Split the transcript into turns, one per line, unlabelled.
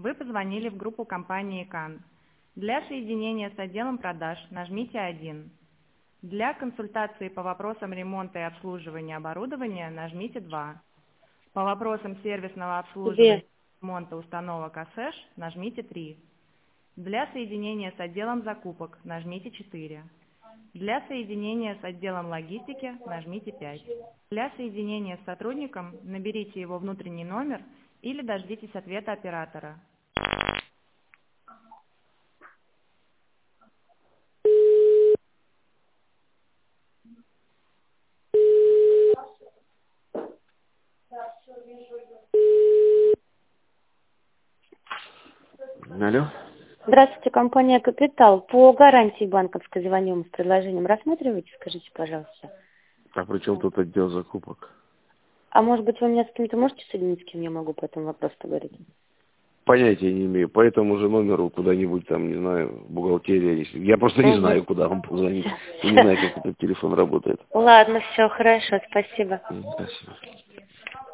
Вы позвонили в группу компании «Кан». Для соединения с отделом продаж нажмите 1. Для консультации по вопросам ремонта и обслуживания оборудования нажмите 2. По вопросам сервисного обслуживания и ремонта установок АСЭШ нажмите 3. Для соединения с отделом закупок нажмите 4. Для соединения с отделом логистики нажмите 5. Для соединения с сотрудником наберите его внутренний номер или дождитесь ответа оператора.
Алло.
Здравствуйте, компания «Капитал». По гарантии банковской звоним с предложением. Рассматриваете, скажите, пожалуйста.
А при чем тут отдел закупок?
А может быть, вы меня с кем-то можете соединить, с кем я могу по этому вопросу поговорить?
Понятия не имею. По этому же номеру куда-нибудь там, не знаю, бухгалтерия. Я просто не знаю, куда вам позвонить. Не знаю, как этот телефон работает.
Ладно, все, хорошо, спасибо.
Спасибо.